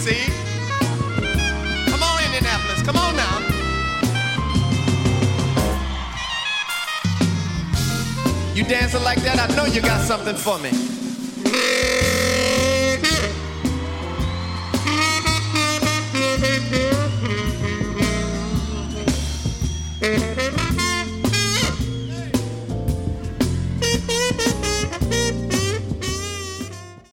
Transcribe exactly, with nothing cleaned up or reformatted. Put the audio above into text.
see. Come on, Indianapolis, come on now. You dancing like that, I know you got something for me. Thank you.